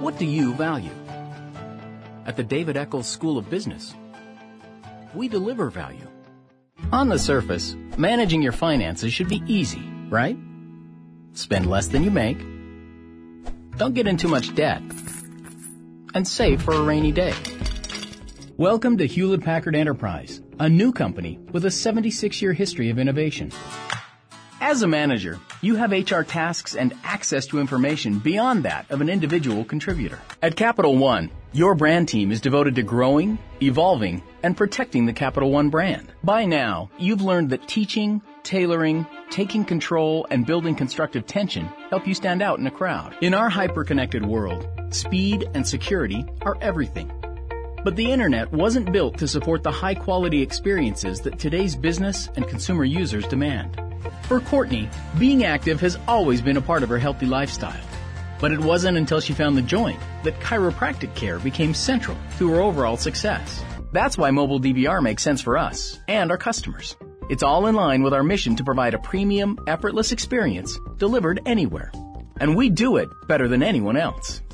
What do you value? At the David Eccles School of Business, we deliver value. On the surface, managing your finances should be easy, right? Spend less than you make, don't get in too much debt, and save for a rainy day. Welcome to Hewlett-Packard Enterprise, a new company with a 76-year history of innovation. As a manager, you have HR tasks and access to information beyond that of an individual contributor. At Capital One, your brand team is devoted to growing, evolving, and protecting the Capital One brand. By now, you've learned that teaching, tailoring, taking control, and building constructive tension help you stand out in a crowd. In our hyper-connected world, speed and security are everything. But the internet wasn't built to support the high-quality experiences that today's business and consumer users demand. For Courtney, being active has always been a part of her healthy lifestyle. But it wasn't until she found The Joint that chiropractic care became central to her overall success. That's why mobile DVR makes sense for us and our customers. It's all in line with our mission to provide a premium, effortless experience delivered anywhere. And we do it better than anyone else.